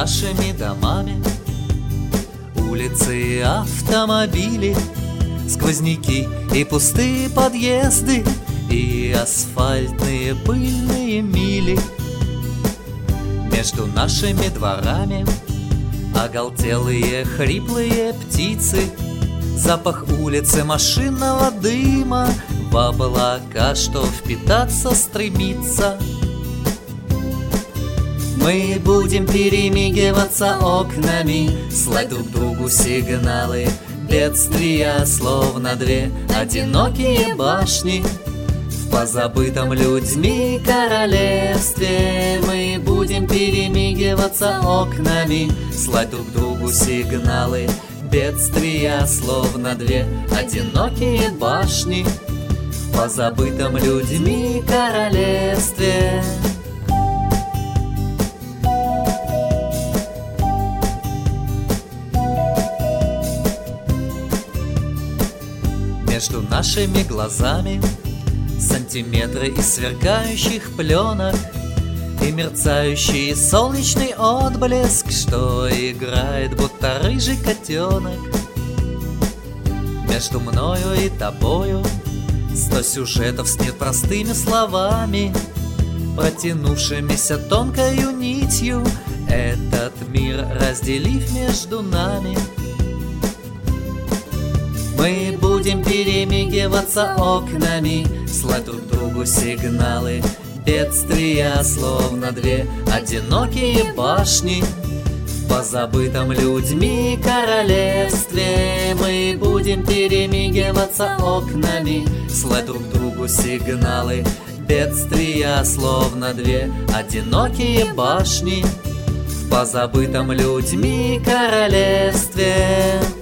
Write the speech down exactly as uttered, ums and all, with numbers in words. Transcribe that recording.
нашими домами. Улицы и автомобили, сквозняки и пустые подъезды, и асфальтные пыльные мили. Между нашими дворами оголтелые хриплые птицы, запах улицы машинного дыма в облака, что впитаться стремится. Мы будем перемигиваться окнами, слать друг другу сигналы бедствия, словно две одинокие башни в позабытом людьми королевстве. Мы будем перемигиваться окнами, слать друг другу сигналы бедствия, словно две одинокие башни в позабытом людьми королевстве. Между нашими глазами сантиметры из сверкающих пленок и мерцающий солнечный отблеск, что играет, будто рыжий котенок. Между мною и тобою сто сюжетов с непростыми словами, протянувшимися тонкою нитью, этот мир разделив между нами. Мы будем перемигиваться окнами, слать друг другу сигналы бедствия, словно две одинокие башни в позабытом людьми королевстве. Мы будем перемигиваться окнами, слать друг другу сигналы бедствия, словно две одинокие башни в позабытом людьми королевстве.